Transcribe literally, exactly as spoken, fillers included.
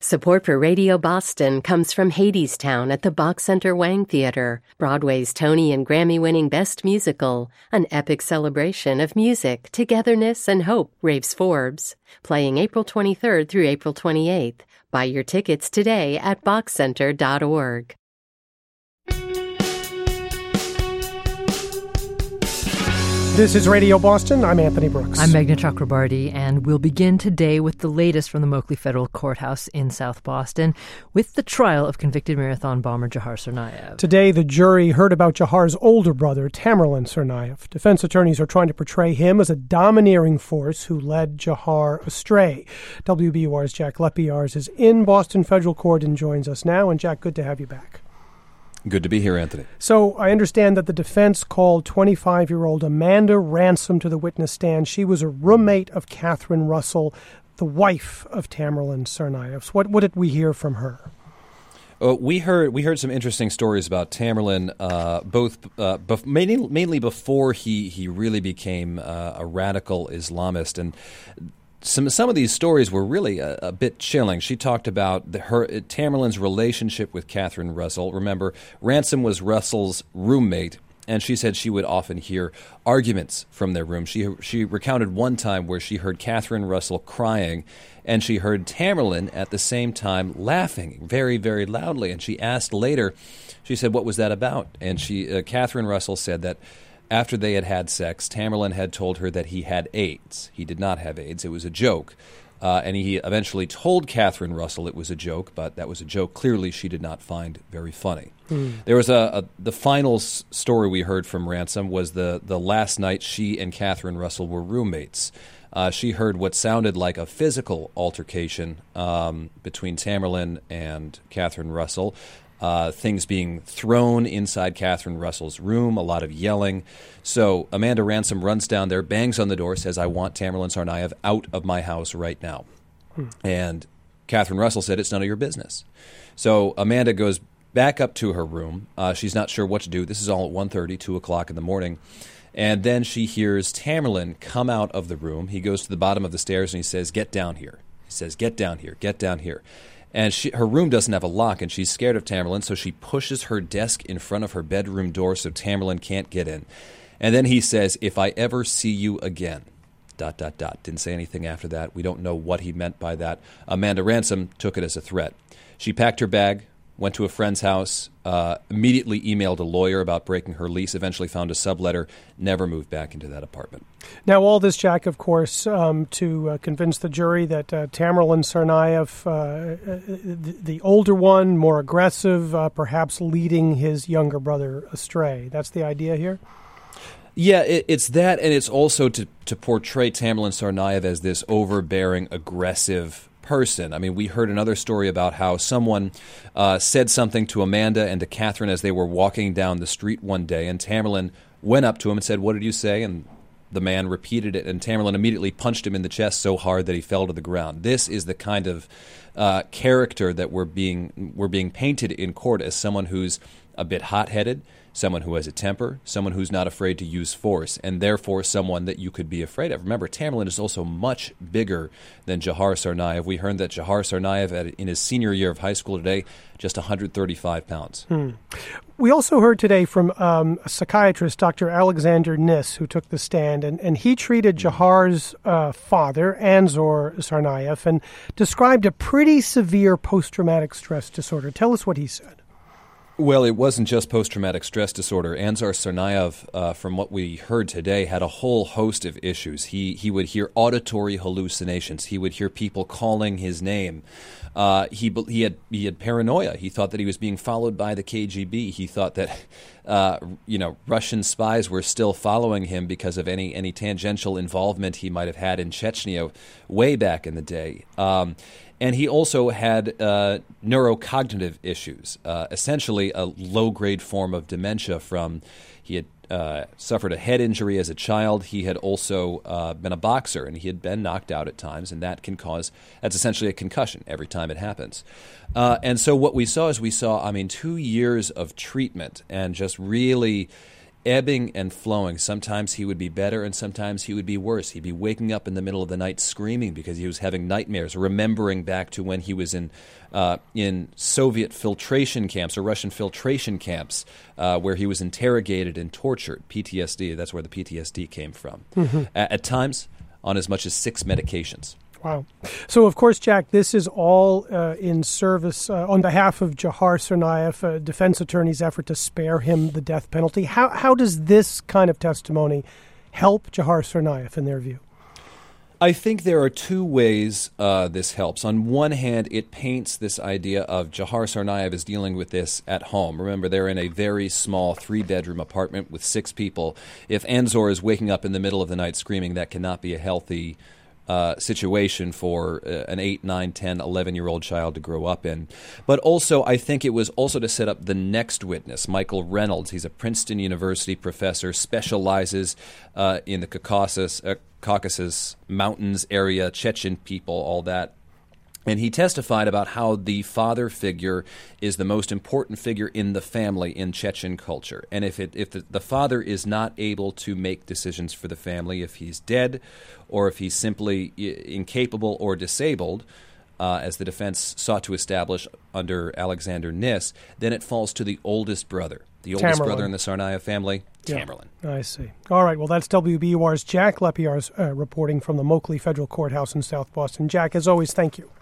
Support for Radio Boston comes from Hadestown at the Bach Center Wang Theater, Broadway's Tony and Grammy-winning Best Musical, an epic celebration of music, togetherness, and hope, raves Forbes. Playing April twenty-third through April twenty-eighth. Buy your tickets today at bach center dot org. This is Radio Boston. I'm Anthony Brooks. I'm Meghna Chakrabarty, and we'll begin today with the latest from the Moakley Federal Courthouse in South Boston with the trial of convicted marathon bomber Dzhokhar Tsarnaev. Today, the jury heard about Dzohar's older brother, Tamerlan Tsarnaev. Defense attorneys are trying to portray him as a domineering force who led Dzhokhar astray. W B U R's Jack Lepiarz is in Boston Federal Court and joins us now. And Jack, good to have you back. Good to be here, Anthony. So I understand that the defense called twenty-five-year-old Amanda Ransom to the witness stand. She was a roommate of Catherine Russell, the wife of Tamerlan Tsarnaev. So what, what did we hear from her? Uh, we heard we heard some interesting stories about Tamerlan, uh, both uh, bef- mainly, mainly before he, he really became uh, a radical Islamist. And Some some of these stories were really a, a bit chilling. She talked about the, her Tamerlan's relationship with Catherine Russell. Remember, Ransom was Russell's roommate, and she said she would often hear arguments from their room. She she recounted one time where she heard Catherine Russell crying, and she heard Tamerlan at the same time laughing very, very loudly. And she asked later, she said, "What was that about?" And she uh, Catherine Russell said that after they had had sex, Tamerlan had told her that he had AIDS. He did not have AIDS. It was a joke. Uh, and he eventually told Catherine Russell it was a joke, but that was a joke clearly she did not find very funny. Mm. There was a, a the final s- story we heard from Ransom was the, the last night she and Catherine Russell were roommates. Uh, she heard what sounded like a physical altercation um, between Tamerlan and Catherine Russell. Uh, things being thrown inside Catherine Russell's room, a lot of yelling. So Amanda Ransom runs down there, bangs on the door, says, "I want Tamerlan Tsarnaev out of my house right now." Hmm. And Catherine Russell said, "It's none of your business." So Amanda goes back up to her room. Uh, she's not sure what to do. This is all at one thirty, two o'clock in the morning. And then she hears Tamerlan come out of the room. He goes to the bottom of the stairs and he says, "Get down here." He says, "Get down here, get down here." And she, her room doesn't have a lock, and she's scared of Tamerlan, so she pushes her desk in front of her bedroom door so Tamerlan can't get in. And then he says, "If I ever see you again," dot, dot, dot. Didn't say anything after that. We don't know what he meant by that. Amanda Ransom took it as a threat. She packed her bag, went to a friend's house, uh, immediately emailed a lawyer about breaking her lease, eventually found a subletter, never moved back into that apartment. Now, all this, Jack, of course, um, to uh, convince the jury that uh, Tamerlan Tsarnaev, uh, the, the older one, more aggressive, uh, perhaps leading his younger brother astray. That's the idea here? Yeah, it, it's that, and it's also to, to portray Tamerlan Tsarnaev as this overbearing, aggressive person. I mean, we heard another story about how someone uh, said something to Amanda and to Catherine as they were walking down the street one day, and Tamerlan went up to him and said, "What did you say?" And the man repeated it, and Tamerlan immediately punched him in the chest so hard that he fell to the ground. This is the kind of uh, character that we're being we're being painted in court as someone who's a bit hot-headed, someone who has a temper, someone who's not afraid to use force, and therefore someone that you could be afraid of. Remember, Tamerlan is also much bigger than Dzhokhar Tsarnaev. We heard that Dzhokhar Tsarnaev, at, in his senior year of high school today, just one hundred thirty-five pounds. Hmm. We also heard today from um, a psychiatrist, Doctor Alexander Nis, who took the stand, and, and he treated Dzohar's uh, father, Anzor Tsarnaev, and described a pretty severe post-traumatic stress disorder. Tell us what he said. Well, it wasn't just post-traumatic stress disorder. Anzor Tsarnaev, uh, from what we heard today, had a whole host of issues. He he would hear auditory hallucinations. He would hear people calling his name. Uh, he he had he had paranoia. He thought that he was being followed by the K G B. He thought that uh, you know Russian spies were still following him because of any any tangential involvement he might have had in Chechnya way back in the day. Um, And he also had uh, neurocognitive issues, uh, essentially a low-grade form of dementia from he had uh, suffered a head injury as a child. He had also uh, been a boxer, and he had been knocked out at times, and that can cause – that's essentially a concussion every time it happens. Uh, and so what we saw is we saw, I mean, two years of treatment and just really – ebbing and flowing. Sometimes he would be better and sometimes he would be worse. He'd be waking up in the middle of the night screaming because he was having nightmares, remembering back to when he was in uh, in Soviet filtration camps or Russian filtration camps uh, where he was interrogated and tortured. P T S D, that's where the P T S D came from. Mm-hmm. At, at times, on as much as six medications. Wow. So, of course, Jack, this is all uh, in service uh, on behalf of Dzhokhar Tsarnaev, a defense attorney's effort to spare him the death penalty. How how does this kind of testimony help Dzhokhar Tsarnaev in their view? I think there are two ways uh, this helps. On one hand, it paints this idea of Dzhokhar Tsarnaev is dealing with this at home. Remember, they're in a very small three-bedroom apartment with six people. If Anzor is waking up in the middle of the night screaming, that cannot be a healthy Uh, situation for uh, an eight, nine, ten, eleven-year-old child to grow up in. But also, I think it was also to set up the next witness, Michael Reynolds. He's a Princeton University professor, specializes uh, in the Caucasus, uh, Caucasus Mountains area, Chechen people, all that. And he testified about how the father figure is the most important figure in the family in Chechen culture. And if it, if the, the father is not able to make decisions for the family, if he's dead or if he's simply incapable or disabled, uh, as the defense sought to establish under Alexander Nis, then it falls to the oldest brother. The oldest Tamerlan. brother in the Tsarnaev family, Yeah. Tamerlan. I see. All right. Well, that's W B U R's Jack Lepiarz uh, reporting from the Moakley Federal Courthouse in South Boston. Jack, as always, thank you.